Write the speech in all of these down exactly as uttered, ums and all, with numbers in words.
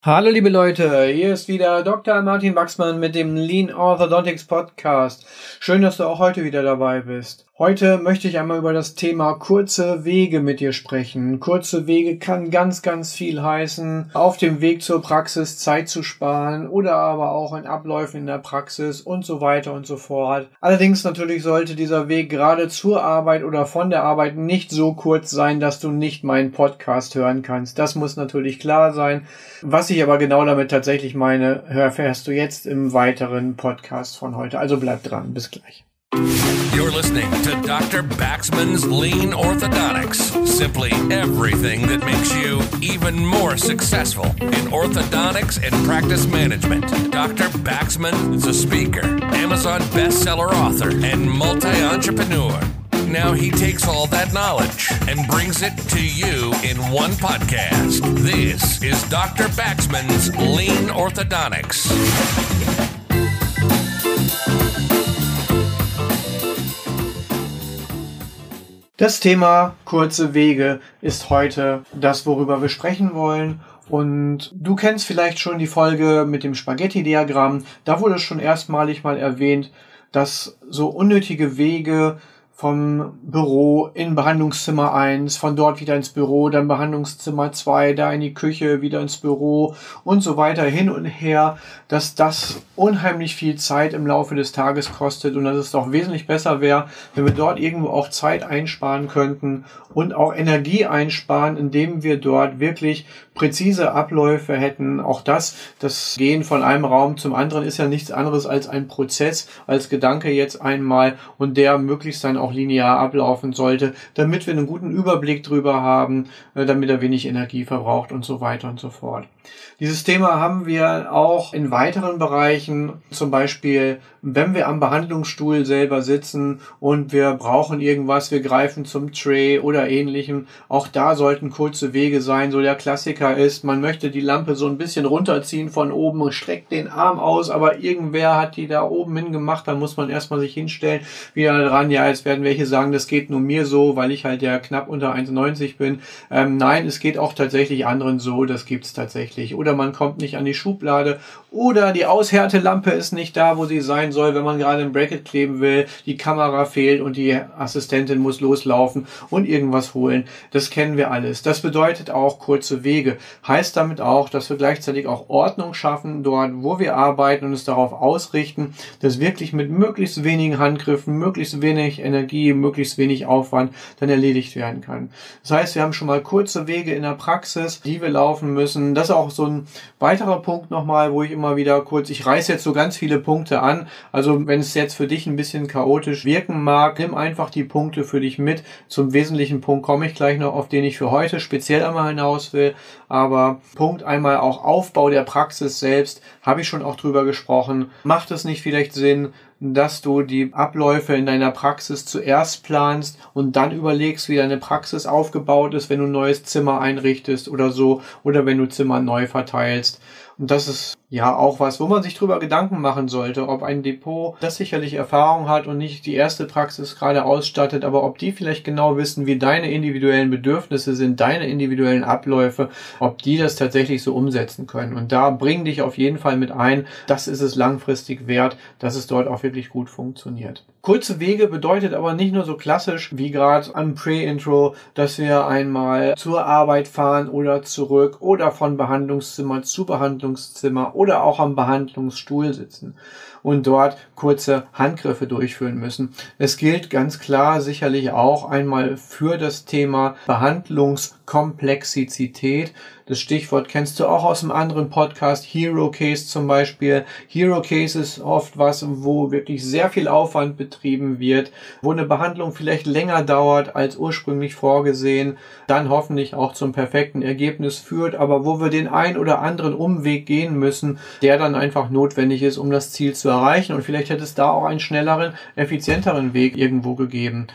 Hallo liebe Leute, hier ist wieder Doktor Martin Wachsmann mit dem Lean Orthodontics Podcast. Schön, dass du auch heute wieder dabei bist. Heute möchte ich einmal über das Thema kurze Wege mit dir sprechen. Kurze Wege kann ganz, ganz viel heißen, auf dem Weg zur Praxis Zeit zu sparen oder aber auch in Abläufen in der Praxis und so weiter und so fort. Allerdings natürlich sollte dieser Weg gerade zur Arbeit oder von der Arbeit nicht so kurz sein, dass du nicht meinen Podcast hören kannst. Das muss natürlich klar sein. Was ich aber genau damit tatsächlich meine, erfährst du jetzt im weiteren Podcast von heute. Also bleib dran, bis gleich. You're listening to Doctor Baxman's Lean Orthodontics. Simply everything that makes you even more successful in orthodontics and practice management. Doctor Baxman is a speaker, Amazon bestseller author, and multi-entrepreneur. Now he takes all that knowledge and brings it to you in one podcast. This is Doctor Baxman's Lean Orthodontics. Das Thema kurze Wege ist heute das, worüber wir sprechen wollen. Und du kennst vielleicht schon die Folge mit dem Spaghetti-Diagramm. Da wurde schon erstmalig mal erwähnt, dass so unnötige Wege vom Büro in Behandlungszimmer eins, von dort wieder ins Büro, dann Behandlungszimmer zwei, da in die Küche, wieder ins Büro und so weiter hin und her, dass das unheimlich viel Zeit im Laufe des Tages kostet und dass es doch wesentlich besser wäre, wenn wir dort irgendwo auch Zeit einsparen könnten und auch Energie einsparen, indem wir dort wirklich präzise Abläufe hätten. Auch das, das Gehen von einem Raum zum anderen ist ja nichts anderes als ein Prozess, als Gedanke jetzt einmal und der möglichst dann auch linear ablaufen sollte, damit wir einen guten Überblick drüber haben, damit er wenig Energie verbraucht und so weiter und so fort. Dieses Thema haben wir auch in weiteren Bereichen, zum Beispiel, wenn wir am Behandlungsstuhl selber sitzen und wir brauchen irgendwas, wir greifen zum Tray oder ähnlichem. Auch da sollten kurze Wege sein. So der Klassiker ist, man möchte die Lampe so ein bisschen runterziehen von oben und streckt den Arm aus, aber irgendwer hat die da oben hingemacht, dann muss man erstmal sich hinstellen, wieder dran, ja, jetzt werden welche sagen, das geht nur mir so, weil ich halt ja knapp unter eins neunzig bin. Ähm, nein, es geht auch tatsächlich anderen so, das gibt's tatsächlich. Oder man kommt nicht an die Schublade oder die Aushärtelampe ist nicht da, wo sie sein soll, wenn man gerade ein Bracket kleben will, die Kamera fehlt und die Assistentin muss loslaufen und irgendwas holen. Das kennen wir alles. Das bedeutet auch kurze Wege. Heißt damit auch, dass wir gleichzeitig auch Ordnung schaffen dort, wo wir arbeiten und es darauf ausrichten, dass wirklich mit möglichst wenigen Handgriffen, möglichst wenig Energie, möglichst wenig Aufwand dann erledigt werden kann. Das heißt, wir haben schon mal kurze Wege in der Praxis, die wir laufen müssen. Das ist auch so ein weiterer Punkt nochmal, wo ich immer wieder kurz, ich reiße jetzt so ganz viele Punkte an, also wenn es jetzt für dich ein bisschen chaotisch wirken mag, nimm einfach die Punkte für dich mit. Zum wesentlichen Punkt komme ich gleich noch, auf den ich für heute speziell einmal hinaus will, aber Punkt einmal auch Aufbau der Praxis selbst, habe ich schon auch drüber gesprochen. Macht es nicht vielleicht Sinn, dass du die Abläufe in deiner Praxis zuerst planst und dann überlegst, wie deine Praxis aufgebaut ist, wenn du ein neues Zimmer einrichtest oder so, oder wenn du Zimmer neu verteilst. Und das ist ja auch was, wo man sich drüber Gedanken machen sollte, ob ein Depot, das sicherlich Erfahrung hat und nicht die erste Praxis gerade ausstattet, aber ob die vielleicht genau wissen, wie deine individuellen Bedürfnisse sind, deine individuellen Abläufe, ob die das tatsächlich so umsetzen können. Und da bring dich auf jeden Fall mit ein. Das ist es langfristig wert, dass es dort auch wirklich gut funktioniert. Kurze Wege bedeutet aber nicht nur so klassisch wie gerade am Pre-Intro, dass wir einmal zur Arbeit fahren oder zurück oder von Behandlungszimmer zu Behandlungszimmer oder auch am Behandlungsstuhl sitzen und dort kurze Handgriffe durchführen müssen. Es gilt ganz klar sicherlich auch einmal für das Thema Behandlungskomplexität. Das Stichwort kennst du auch aus einem anderen Podcast, Hero Case zum Beispiel. Hero Case ist oft was, wo wirklich sehr viel Aufwand betrieben wird, wo eine Behandlung vielleicht länger dauert als ursprünglich vorgesehen, dann hoffentlich auch zum perfekten Ergebnis führt, aber wo wir den ein oder anderen Umweg gehen müssen, der dann einfach notwendig ist, um das Ziel zu erreichen. Und vielleicht hätte es da auch einen schnelleren, effizienteren Weg irgendwo gegeben.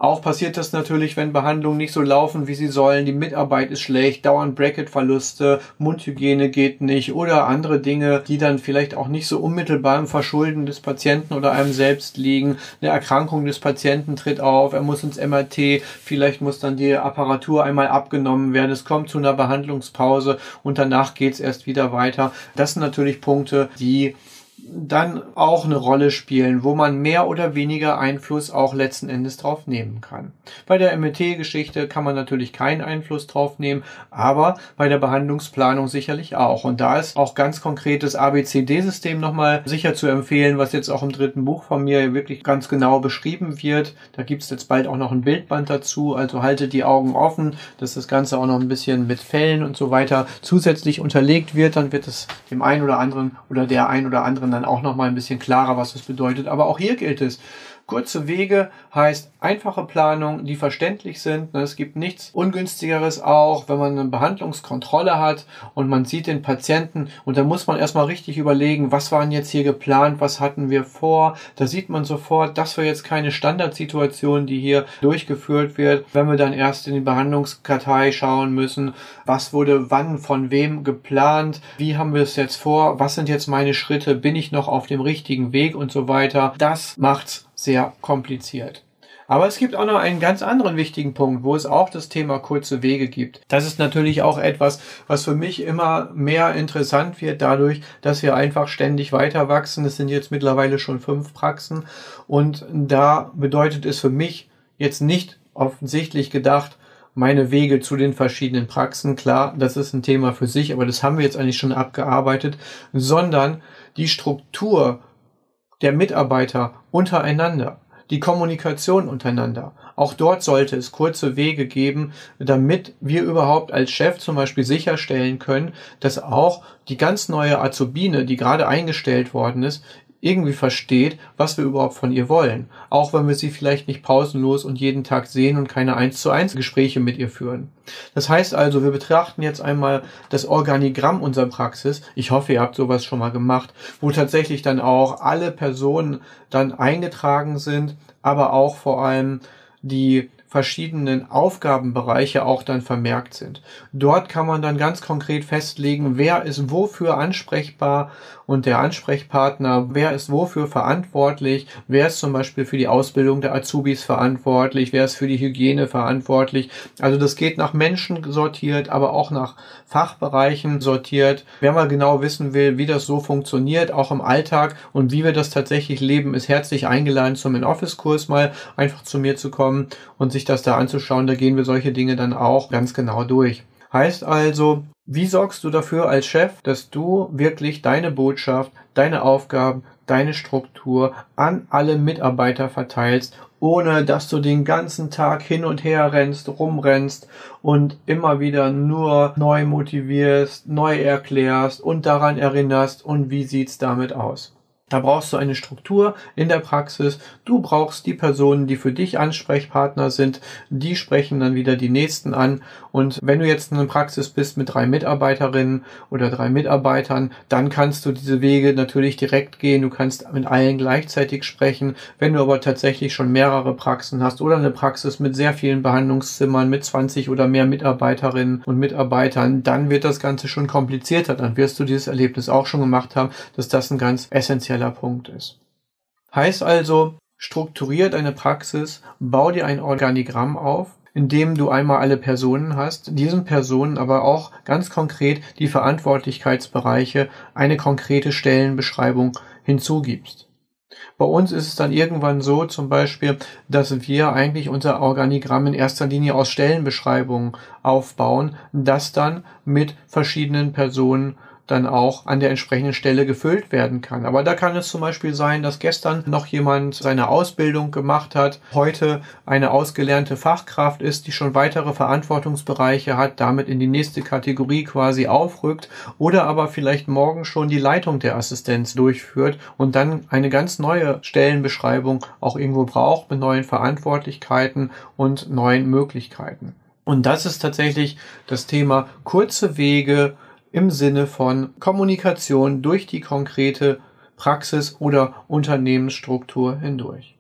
Auch passiert das natürlich, wenn Behandlungen nicht so laufen, wie sie sollen. Die Mitarbeit ist schlecht, dauernd Bracketverluste, Mundhygiene geht nicht oder andere Dinge, die dann vielleicht auch nicht so unmittelbar im Verschulden des Patienten oder einem selbst liegen. Eine Erkrankung des Patienten tritt auf, er muss ins M R T, vielleicht muss dann die Apparatur einmal abgenommen werden. Es kommt zu einer Behandlungspause und danach geht es erst wieder weiter. Das sind natürlich Punkte, die dann auch eine Rolle spielen, wo man mehr oder weniger Einfluss auch letzten Endes drauf nehmen kann. Bei der M R T-Geschichte kann man natürlich keinen Einfluss drauf nehmen, aber bei der Behandlungsplanung sicherlich auch. Und da ist auch ganz konkretes A B C D-System nochmal sicher zu empfehlen, was jetzt auch im dritten Buch von mir wirklich ganz genau beschrieben wird. Da gibt es jetzt bald auch noch ein Bildband dazu, also haltet die Augen offen, dass das Ganze auch noch ein bisschen mit Fällen und so weiter zusätzlich unterlegt wird. Dann wird es dem einen oder anderen oder der ein oder anderen dann auch noch mal ein bisschen klarer, was das bedeutet. Aber auch hier gilt es, kurze Wege heißt einfache Planung, die verständlich sind. Es gibt nichts Ungünstigeres auch, wenn man eine Behandlungskontrolle hat und man sieht den Patienten und da muss man erstmal richtig überlegen, was waren jetzt hier geplant, was hatten wir vor. Da sieht man sofort, das war jetzt keine Standardsituation, die hier durchgeführt wird. Wenn wir dann erst in die Behandlungskartei schauen müssen, was wurde wann von wem geplant, wie haben wir es jetzt vor, was sind jetzt meine Schritte, bin ich noch auf dem richtigen Weg und so weiter. Das macht's sehr kompliziert. Aber es gibt auch noch einen ganz anderen wichtigen Punkt, wo es auch das Thema kurze Wege gibt. Das ist natürlich auch etwas, was für mich immer mehr interessant wird dadurch, dass wir einfach ständig weiter wachsen. Es sind jetzt mittlerweile schon fünf Praxen und da bedeutet es für mich jetzt nicht offensichtlich gedacht, meine Wege zu den verschiedenen Praxen. Klar, das ist ein Thema für sich, aber das haben wir jetzt eigentlich schon abgearbeitet, sondern die Struktur der Mitarbeiter untereinander, die Kommunikation untereinander. Auch dort sollte es kurze Wege geben, damit wir überhaupt als Chef zum Beispiel sicherstellen können, dass auch die ganz neue Azubine, die gerade eingestellt worden ist, irgendwie versteht, was wir überhaupt von ihr wollen. Auch wenn wir sie vielleicht nicht pausenlos und jeden Tag sehen und keine eins zu eins Gespräche mit ihr führen. Das heißt also, wir betrachten jetzt einmal das Organigramm unserer Praxis. Ich hoffe, ihr habt sowas schon mal gemacht, wo tatsächlich dann auch alle Personen dann eingetragen sind, aber auch vor allem die verschiedenen Aufgabenbereiche auch dann vermerkt sind. Dort kann man dann ganz konkret festlegen, wer ist wofür ansprechbar und der Ansprechpartner, wer ist wofür verantwortlich, wer ist zum Beispiel für die Ausbildung der Azubis verantwortlich, wer ist für die Hygiene verantwortlich. Also das geht nach Menschen sortiert, aber auch nach Fachbereichen sortiert. Wer mal genau wissen will, wie das so funktioniert, auch im Alltag und wie wir das tatsächlich leben, ist herzlich eingeladen, zum In-Office-Kurs mal einfach zu mir zu kommen und sich das da anzuschauen. Da gehen wir solche Dinge dann auch ganz genau durch. Heißt also, wie sorgst du dafür als Chef, dass du wirklich deine Botschaft, deine Aufgaben, deine Struktur an alle Mitarbeiter verteilst, ohne dass du den ganzen Tag hin und her rennst, rumrennst und immer wieder nur neu motivierst, neu erklärst und daran erinnerst und wie sieht's damit aus? Da brauchst du eine Struktur in der Praxis. Du brauchst die Personen, die für dich Ansprechpartner sind. Die sprechen dann wieder die Nächsten an. Und wenn du jetzt in einer Praxis bist mit drei Mitarbeiterinnen oder drei Mitarbeitern, dann kannst du diese Wege natürlich direkt gehen. Du kannst mit allen gleichzeitig sprechen. Wenn du aber tatsächlich schon mehrere Praxen hast oder eine Praxis mit sehr vielen Behandlungszimmern, mit zwanzig oder mehr Mitarbeiterinnen und Mitarbeitern, dann wird das Ganze schon komplizierter. Dann wirst du dieses Erlebnis auch schon gemacht haben, dass das ein ganz essentieller Punkt ist. Heißt also, strukturier deine Praxis, bau dir ein Organigramm auf, in dem du einmal alle Personen hast, diesen Personen aber auch ganz konkret die Verantwortlichkeitsbereiche, eine konkrete Stellenbeschreibung hinzugibst. Bei uns ist es dann irgendwann so zum Beispiel, dass wir eigentlich unser Organigramm in erster Linie aus Stellenbeschreibungen aufbauen, das dann mit verschiedenen Personen dann auch an der entsprechenden Stelle gefüllt werden kann. Aber da kann es zum Beispiel sein, dass gestern noch jemand seine Ausbildung gemacht hat, heute eine ausgelernte Fachkraft ist, die schon weitere Verantwortungsbereiche hat, damit in die nächste Kategorie quasi aufrückt oder aber vielleicht morgen schon die Leitung der Assistenz durchführt und dann eine ganz neue Stellenbeschreibung auch irgendwo braucht mit neuen Verantwortlichkeiten und neuen Möglichkeiten. Und das ist tatsächlich das Thema kurze Wege im Sinne von Kommunikation durch die konkrete Praxis oder Unternehmensstruktur hindurch.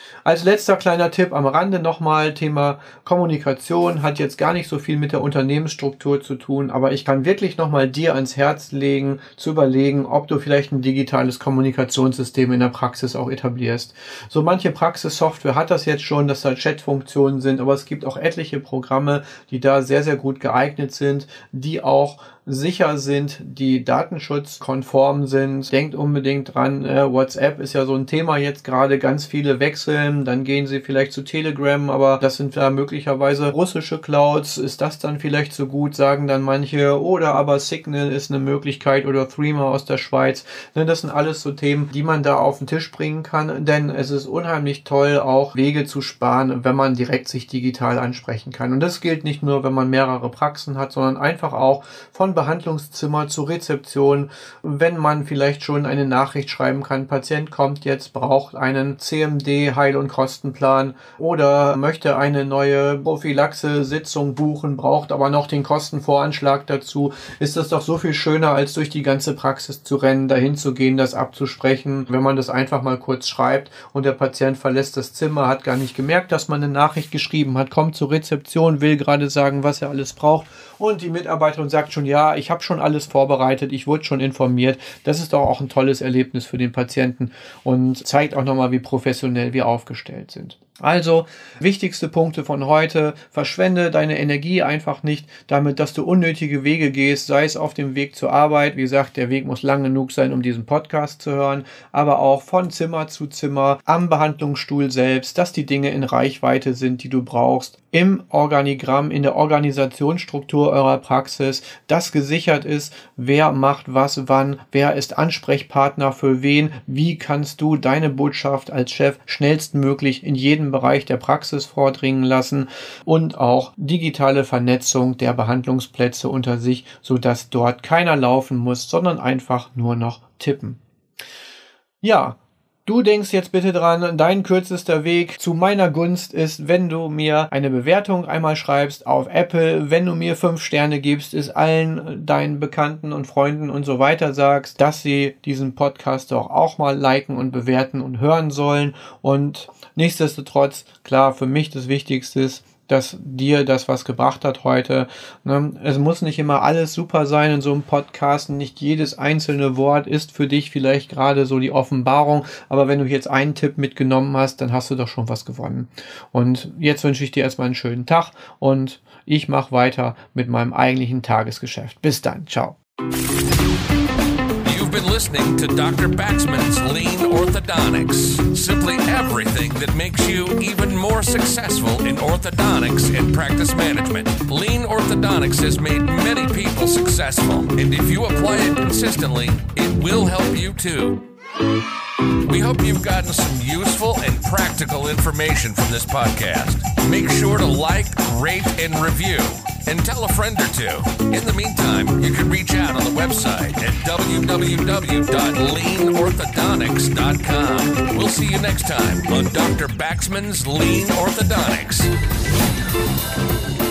Als letzter kleiner Tipp am Rande nochmal, Thema Kommunikation hat jetzt gar nicht so viel mit der Unternehmensstruktur zu tun, aber ich kann wirklich nochmal dir ans Herz legen, zu überlegen, ob du vielleicht ein digitales Kommunikationssystem in der Praxis auch etablierst. So manche Praxissoftware hat das jetzt schon, dass da Chatfunktionen sind, aber es gibt auch etliche Programme, die da sehr, sehr gut geeignet sind, die auch sicher sind, die datenschutzkonform sind. Denkt unbedingt dran, äh, WhatsApp ist ja so ein Thema jetzt gerade, ganz viele wechseln, dann gehen sie vielleicht zu Telegram, aber das sind da möglicherweise russische Clouds. Ist das dann vielleicht so gut, sagen dann manche, oder aber Signal ist eine Möglichkeit oder Threema aus der Schweiz. Das sind alles so Themen, die man da auf den Tisch bringen kann, denn es ist unheimlich toll, auch Wege zu sparen, wenn man direkt sich digital ansprechen kann. Und das gilt nicht nur, wenn man mehrere Praxen hat, sondern einfach auch von Behandlungszimmer zur Rezeption, wenn man vielleicht schon eine Nachricht schreiben kann, Patient kommt jetzt, braucht einen C M D Heil- und Kostenplan oder möchte eine neue Prophylaxe-Sitzung buchen, braucht aber noch den Kostenvoranschlag dazu, ist das doch so viel schöner, als durch die ganze Praxis zu rennen, dahin zu gehen, das abzusprechen, wenn man das einfach mal kurz schreibt und der Patient verlässt das Zimmer, hat gar nicht gemerkt, dass man eine Nachricht geschrieben hat, kommt zur Rezeption, will gerade sagen, was er alles braucht und die Mitarbeiterin sagt schon, ja, ich habe schon alles vorbereitet, ich wurde schon informiert. Das ist doch auch ein tolles Erlebnis für den Patienten und zeigt auch nochmal, wie professionell wir aufgestellt sind. Also, wichtigste Punkte von heute: Verschwende deine Energie einfach nicht damit, dass du unnötige Wege gehst, sei es auf dem Weg zur Arbeit. Wie gesagt, der Weg muss lang genug sein, um diesen Podcast zu hören, aber auch von Zimmer zu Zimmer, am Behandlungsstuhl selbst, dass die Dinge in Reichweite sind, die du brauchst, im Organigramm, in der Organisationsstruktur eurer Praxis, dass gesichert ist, wer macht was wann, wer ist Ansprechpartner für wen, wie kannst du deine Botschaft als Chef schnellstmöglich in jedem Bereich der Praxis vordringen lassen und auch digitale Vernetzung der Behandlungsplätze unter sich, sodass dort keiner laufen muss, sondern einfach nur noch tippen. Ja, du denkst jetzt bitte dran, dein kürzester Weg zu meiner Gunst ist, wenn du mir eine Bewertung einmal schreibst auf Apple, wenn du mir fünf Sterne gibst, ist allen deinen Bekannten und Freunden und so weiter sagst, dass sie diesen Podcast doch auch mal liken und bewerten und hören sollen. Und nichtsdestotrotz, klar, für mich das Wichtigste ist, dass dir das was gebracht hat heute. Es muss nicht immer alles super sein in so einem Podcast. Nicht jedes einzelne Wort ist für dich vielleicht gerade so die Offenbarung. Aber wenn du jetzt einen Tipp mitgenommen hast, dann hast du doch schon was gewonnen. Und jetzt wünsche ich dir erstmal einen schönen Tag und ich mache weiter mit meinem eigentlichen Tagesgeschäft. Bis dann. Ciao. You've been listening to Doctor Baxman's Lean Orthodontics. Simply everything that makes you even more successful in orthodontics and practice management. Lean Orthodontics has made many people successful, and if you apply it consistently, it will help you too. We hope you've gotten some useful and practical information from this podcast. Make sure to like, rate, and review, and tell a friend or two. In the meantime, you can reach out on the website at w w w dot lean orthodontics dot com. We'll see you next time on Doctor Baxman's Lean Orthodontics.